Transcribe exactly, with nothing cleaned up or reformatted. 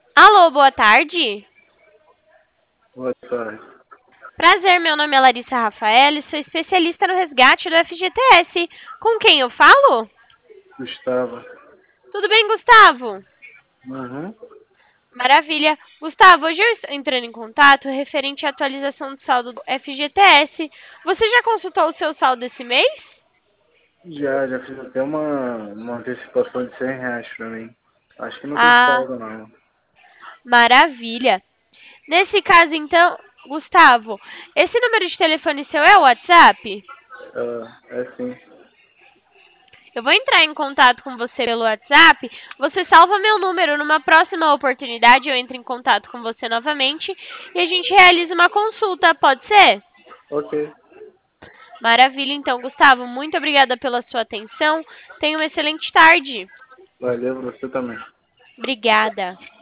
Alô, boa tarde. Boa tarde. Prazer, meu nome é Larissa Rafael e sou especialista no resgate do F G T S. Com quem eu falo? Gustavo. Tudo bem, Gustavo? Uhum. Maravilha. Gustavo, hoje eu estou entrando em contato referente à atualização do saldo do F G T S. Você já consultou o seu saldo esse mês? Já, já fiz até uma, uma antecipação de cem reais pra mim. Acho que não tem Ah, saldo, não. maravilha. Nesse caso, então, Gustavo, esse número de telefone seu é o WhatsApp? É, é sim. Eu vou entrar em contato com você pelo WhatsApp. Você salva meu número. Numa próxima oportunidade, eu entro em contato com você novamente e a gente realiza uma consulta. Pode ser? Ok. Maravilha, então, Gustavo. Muito obrigada pela sua atenção. Tenha uma excelente tarde. Valeu, você também. Obrigada.